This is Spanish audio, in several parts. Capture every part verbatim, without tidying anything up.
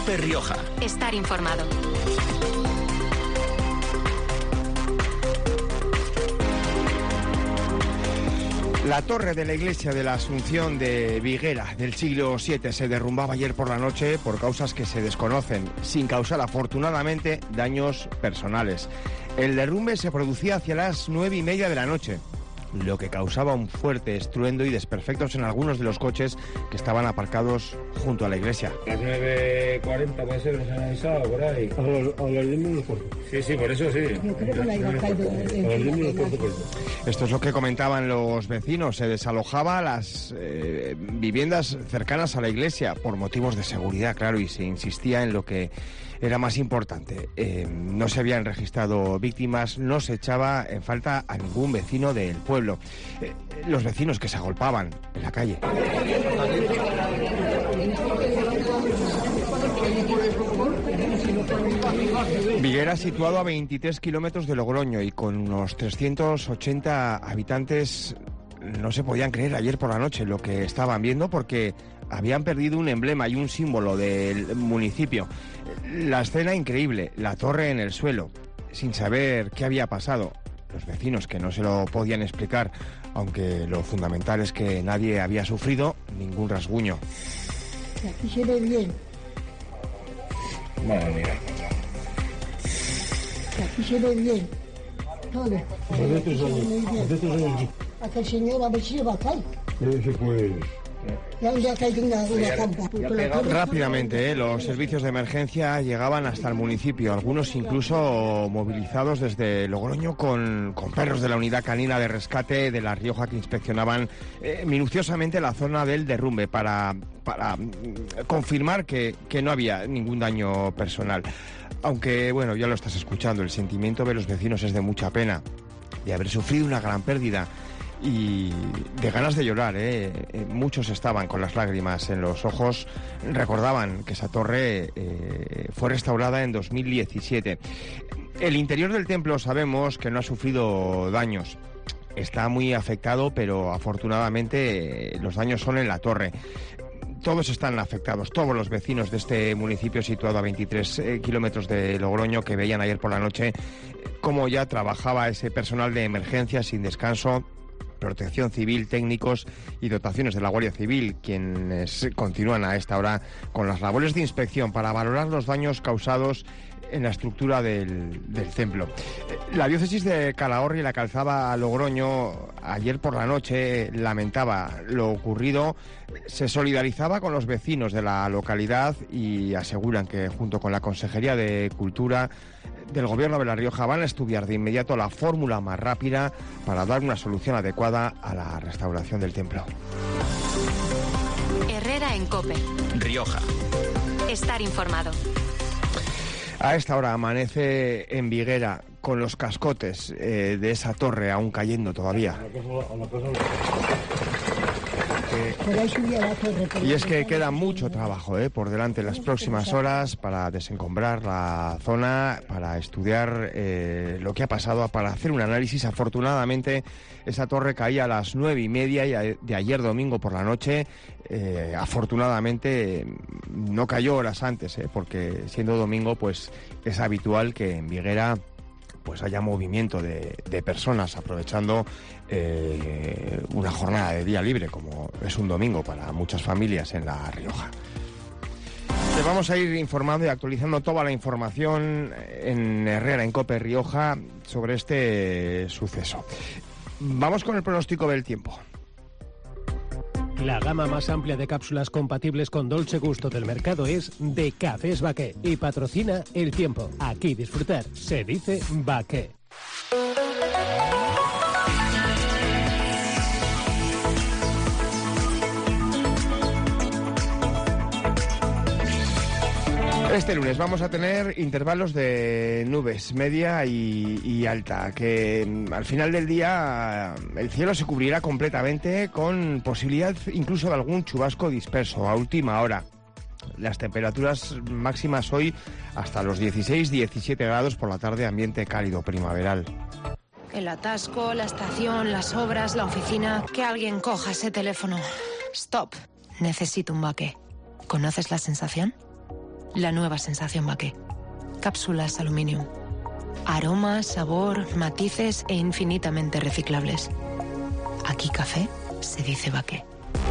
COPE Rioja. Estar informado. La torre de la iglesia de la Asunción de Viguera del siglo siete se derrumbaba ayer por la noche por causas que se desconocen, sin causar afortunadamente daños personales. El derrumbe se producía hacia las nueve y media de la noche, lo que causaba un fuerte estruendo y desperfectos en algunos de los coches que estaban aparcados junto a la iglesia. A las nueve cuarenta puede ser, nos han avisado por ahí. A las diez menos cuarto. Sí, sí, por eso sí. Yo creo que la iba a caer de... A las diez menos cuarto por eso. Esto es lo que comentaban los vecinos. Se desalojaba las eh, viviendas cercanas a la iglesia por motivos de seguridad, claro, y se insistía en lo que era más importante. Eh, no se habían registrado víctimas, no se echaba en falta a ningún vecino del pueblo. Eh, los vecinos que se agolpaban en la calle. Viguera, situado a veintitrés kilómetros de Logroño y con unos trescientos ochenta habitantes, no se podían creer ayer por la noche lo que estaban viendo, porque habían perdido un emblema y un símbolo del municipio. La escena increíble, la torre en el suelo, sin saber qué había pasado. Los vecinos que no se lo podían explicar, aunque lo fundamental es que nadie había sufrido ningún rasguño. Aquí se ve bien. Madre mía. Aquí se ve bien. Todo. Hace tres años. Aquel señor a ver si va a caer. Ese pues... Ya, ya cae una, una campa. Rápidamente, ¿eh? Los servicios de emergencia llegaban hasta el municipio, algunos incluso movilizados desde Logroño con, con perros de la unidad canina de rescate de La Rioja que inspeccionaban eh, minuciosamente la zona del derrumbe para, para mm, confirmar que, que no había ningún daño personal. Aunque, bueno, ya lo estás escuchando, el sentimiento de los vecinos es de mucha pena, de haber sufrido una gran pérdida y de ganas de llorar, ¿eh? Muchos estaban con las lágrimas en los ojos, recordaban que esa torre eh, fue restaurada en dos mil diecisiete. El interior del templo sabemos que no ha sufrido daños, está muy afectado, pero afortunadamente eh, los daños son en la torre. Todos están afectados, todos los vecinos de este municipio situado a veintitrés eh, kilómetros de Logroño, que veían ayer por la noche cómo ya trabajaba ese personal de emergencia sin descanso, Protección Civil, técnicos y dotaciones de la Guardia Civil, quienes continúan a esta hora con las labores de inspección para valorar los daños causados en la estructura del, del templo. La diócesis de Calahorra y la Calzada Logroño ayer por la noche lamentaba lo ocurrido, se solidarizaba con los vecinos de la localidad y aseguran que junto con la Consejería de Cultura del Gobierno de La Rioja van a estudiar de inmediato la fórmula más rápida para dar una solución adecuada a la restauración del templo. Herrera en COPE. Rioja. Estar informado. A esta hora amanece en Viguera con los cascotes eh, de esa torre aún cayendo todavía. Y es que queda mucho trabajo eh, por delante en las próximas horas para desencombrar la zona, para estudiar eh, lo que ha pasado, para hacer un análisis. Afortunadamente, esa torre caía a las nueve y media de ayer domingo por la noche. Eh, afortunadamente no cayó horas antes, eh, porque siendo domingo pues es habitual que en Viguera pues haya movimiento de, de personas aprovechando eh, una jornada de día libre, como es un domingo para muchas familias en La Rioja. Te vamos a ir informando y actualizando toda la información en Herrera, en COPE Rioja, sobre este suceso. Vamos con el pronóstico del tiempo. La gama más amplia de cápsulas compatibles con Dolce Gusto del mercado es de Cafés Baqué y patrocina El Tiempo. Aquí disfrutar se dice Baqué. Este lunes vamos a tener intervalos de nubes media y, y alta, que al final del día el cielo se cubrirá completamente con posibilidad incluso de algún chubasco disperso a última hora. Las temperaturas máximas hoy hasta los dieciséis diecisiete grados por la tarde, ambiente cálido primaveral. El atasco, la estación, las obras, la oficina... Que alguien coja ese teléfono. Stop. Necesito un Baqué. ¿Conoces la sensación? la nueva sensación Baqué. Cápsulas Aluminium. Aroma, sabor, matices e infinitamente reciclables. Aquí café se dice Baqué.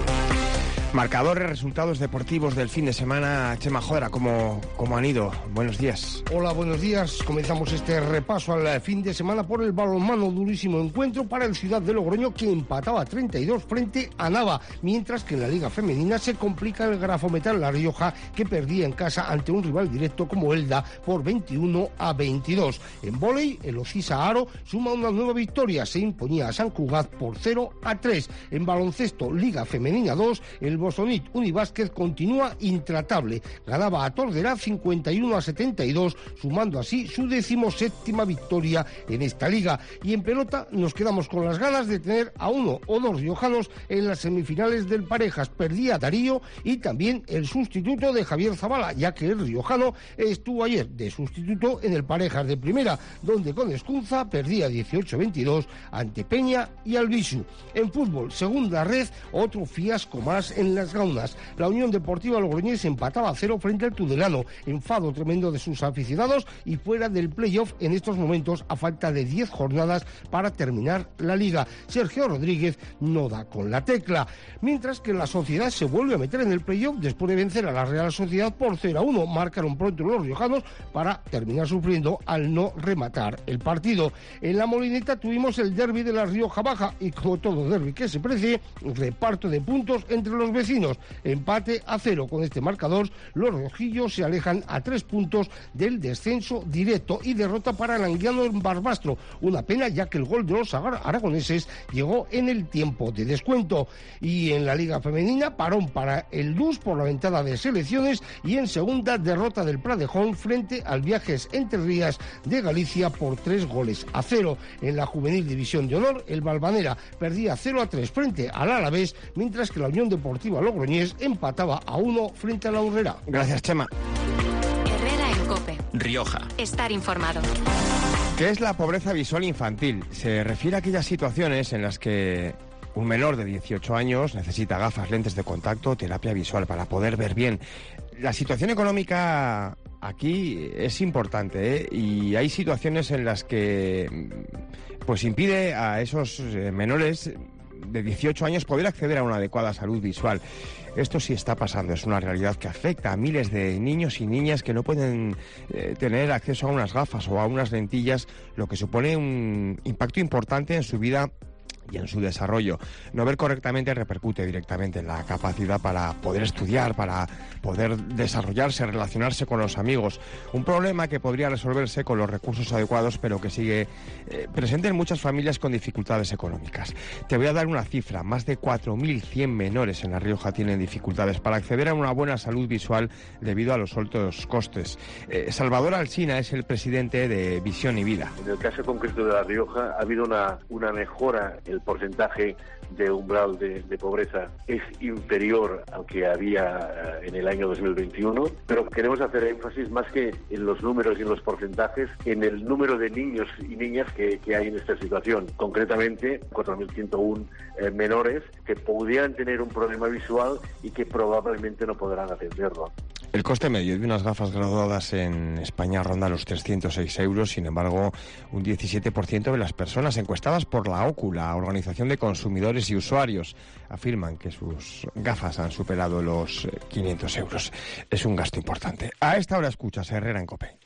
Marcadores, resultados deportivos del fin de semana. Chema Jodra, ¿cómo, cómo han ido? Buenos días. Hola, buenos días. Comenzamos este repaso al fin de semana por el balonmano. Durísimo encuentro para el Ciudad de Logroño, que empataba treinta y dos frente a Nava, mientras que en la Liga Femenina se complica el Grafometal La Rioja, que perdía en casa ante un rival directo como Elda por veintiuno a veintidós. En vóley, el Osisa Aro suma una nueva victoria, se imponía a San Cugat por cero a tres. En baloncesto, Liga Femenina dos, el Bosonit Unibásquet continúa intratable. Ganaba a Tordera cincuenta y uno a setenta y dos, sumando así su decimoséptima victoria en esta liga. Y en pelota nos quedamos con las ganas de tener a uno o dos riojanos en las semifinales del Parejas. Perdía Darío y también el sustituto de Javier Zavala, ya que el riojano estuvo ayer de sustituto en el Parejas de primera, donde con Escunza perdía dieciocho a veintidós ante Peña y Albisu. En fútbol, segunda red, otro fiasco más en las gaunas. La Unión Deportiva Logroñés empataba a cero frente al Tudelano. Enfado tremendo de sus aficionados y fuera del playoff en estos momentos, a falta de diez jornadas para terminar la liga. Sergio Rodríguez no da con la tecla. Mientras que la Sociedad se vuelve a meter en el playoff después de vencer a la Real Sociedad por cero a uno. Marcaron pronto los riojanos para terminar sufriendo al no rematar el partido. En la Molineta tuvimos el derbi de la Rioja Baja y, como todo derbi que se precie, reparto de puntos entre los vecinos. Empate a cero. Con este marcador, los rojillos se alejan a tres puntos del descenso directo y derrota para el Anguiano en Barbastro. Una pena, ya que el gol de los aragoneses llegó en el tiempo de descuento. Y en la Liga Femenina, parón para el D U S por la ventana de selecciones, y en segunda, derrota del Pradejón frente al Viajes Entrerrías de Galicia por tres goles a cero. En la Juvenil División de Honor, el Valvanera perdía cero a tres frente al Alavés, mientras que la Unión Deportiva Logroñés empataba a uno frente a la Urrera. Gracias, Chema. Herrera en COPE. Rioja. Estar informado. ¿Qué es la pobreza visual infantil? Se refiere a aquellas situaciones en las que un menor de dieciocho años necesita gafas, lentes de contacto, terapia visual para poder ver bien. La situación económica aquí es importante, ¿eh? Y hay situaciones en las que pues impide a esos menores de dieciocho años poder acceder a una adecuada salud visual. Esto sí está pasando, es una realidad que afecta a miles de niños y niñas que no pueden eh, tener acceso a unas gafas o a unas lentillas, lo que supone un impacto importante en su vida y en su desarrollo. No ver correctamente repercute directamente en la capacidad para poder estudiar, para poder desarrollarse, relacionarse con los amigos. Un problema que podría resolverse con los recursos adecuados, pero que sigue eh, presente en muchas familias con dificultades económicas. Te voy a dar una cifra: más de cuatro mil cien menores en La Rioja tienen dificultades para acceder a una buena salud visual debido a los altos costes. Eh, Salvador Alsina es el presidente de Visión y Vida. En el caso concreto de La Rioja ha habido una, una mejora. El porcentaje de umbral de, de pobreza es inferior al que había en el año dos mil veintiuno, pero queremos hacer énfasis más que en los números y en los porcentajes, en el número de niños y niñas que, que hay en esta situación. Concretamente, cuatro mil ciento uno eh, menores que podrían tener un problema visual y que probablemente no podrán atenderlo. El coste medio de unas gafas graduadas en España ronda los trescientos seis euros. Sin embargo, un diecisiete por ciento de las personas encuestadas por la O C U, la Organización de Consumidores y Usuarios, afirman que sus gafas han superado los quinientos euros. Es un gasto importante. A esta hora escuchas Herrera en COPE.